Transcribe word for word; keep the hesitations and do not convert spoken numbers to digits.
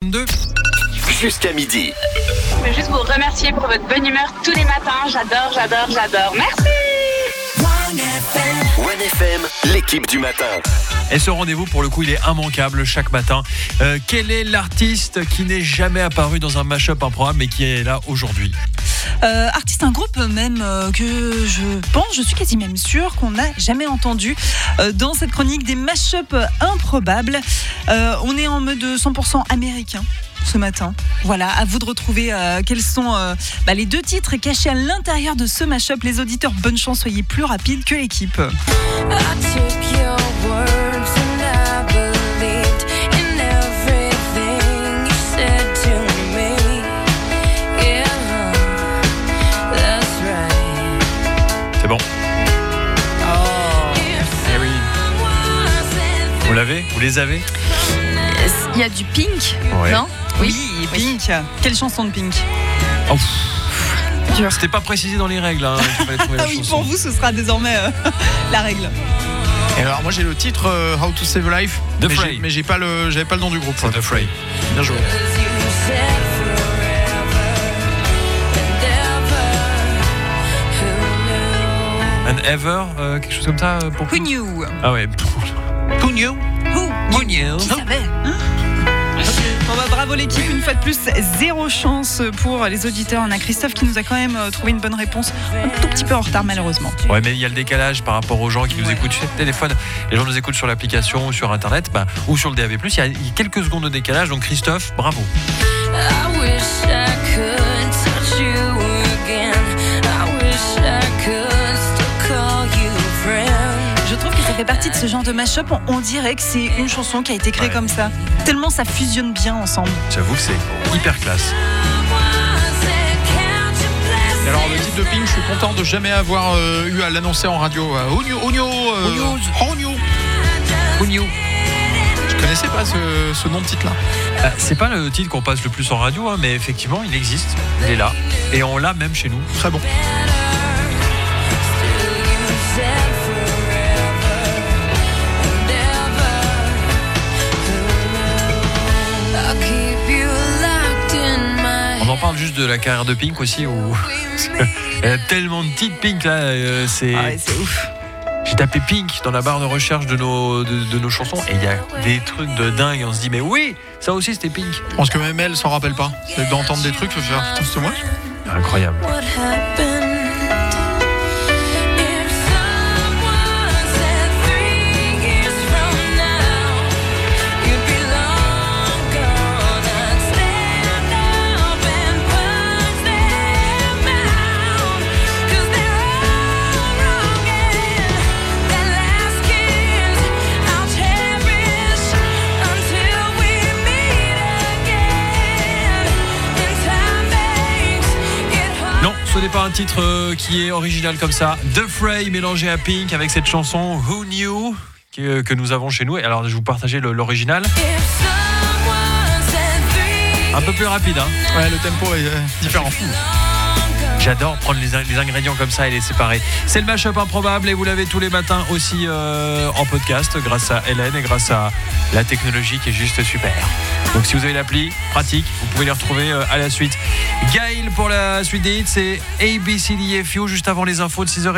trente-deux. Jusqu'à midi. Je veux juste vous remercier pour votre bonne humeur tous les matins. J'adore, j'adore, j'adore. Merci. One F M, l'équipe du matin. Et ce rendez-vous, pour le coup, il est immanquable chaque matin. Euh, quel est l'artiste qui n'est jamais apparu dans un mash-up improbable mais qui est là aujourd'hui ? Euh, artiste, un groupe même euh, que je pense, je suis quasi même sûre qu'on n'a jamais entendu euh, dans cette chronique des mash-up improbables. Euh, on est en mode cent pour cent américain ce matin. Voilà, à vous de retrouver euh, quels sont euh, bah, les deux titres cachés à l'intérieur de ce mash-up. Les auditeurs, bonne chance, soyez plus rapides que l'équipe. C'est bon. Eh oui. Vous l'avez ? Vous les avez ? Il y a du Pink, Ouais. non ? Oui, Pink. Quelle chanson de Pink ? Oh, pff. C'était pas précisé dans les règles. Hein, qu'il fallait trouver la Ah oui, chanson. pour vous, ce sera désormais euh, la règle. Et alors moi j'ai le titre euh, How to Save a Life, The mais, Fray. j'ai, mais j'ai pas le, j'avais pas le nom du groupe. C'est The Fray. Bien joué. And Ever, euh, quelque chose comme ça euh, pour Who knew ? Ah ouais. Who knew? Who Who knew? Qui savait hein ? Bon bah, bravo l'équipe, une fois de plus, zéro chance pour les auditeurs. On a Christophe qui nous a quand même trouvé une bonne réponse, un tout petit peu en retard malheureusement. Ouais, mais il y a le décalage par rapport aux gens qui nous Ouais. écoutent sur le téléphone. Les gens nous écoutent sur l'application ou sur Internet, bah, ou sur le D A B plus. Il y a il y a quelques secondes de décalage, donc Christophe, bravo. Je trouve que ça fait partie de ce genre de mash-up, on, on dirait que c'est une chanson qui a été créée Ouais. comme ça. Tellement ça fusionne bien ensemble. J'avoue que c'est hyper classe. Et alors le titre de Pink, je suis content de jamais avoir euh, eu à l'annoncer en radio. Euh, Who knew, who knew, euh, Who knew. Who knew? Je connaissais pas ce, ce nom de titre là. Euh, c'est pas le titre qu'on passe le plus en radio, hein, mais effectivement, il existe. Il est là. Et on l'a même chez nous. Très bon. On en parle juste de la carrière de Pink aussi, où il y a tellement de titres Pink là. euh, c'est... Ah ouais, c'est ouf. J'ai tapé Pink dans la barre de recherche de nos, de, de nos chansons et il y a des trucs de dingue. On se dit, mais oui, ça aussi c'était Pink. Je pense que même elle s'en rappelle pas. C'est d'entendre des trucs, je vais faire putain, c'est moi. Incroyable. Non, ce n'est pas un titre euh, qui est original comme ça. The Fray mélangé à Pink avec cette chanson Who Knew qui, euh, que nous avons chez nous. Et alors, je vais vous partager le, l'original. Un peu plus rapide, hein. Ouais, le tempo est euh, différent. J'adore prendre les, les ingrédients comme ça et les séparer. C'est le mashup improbable et vous l'avez tous les matins aussi euh, en podcast grâce à Hélène et grâce à la technologie qui est juste super. Donc si vous avez l'appli, pratique, vous pouvez les retrouver euh, à la suite. Gaël pour la suite des hits, c'est A B C D F U juste avant les infos de six heures.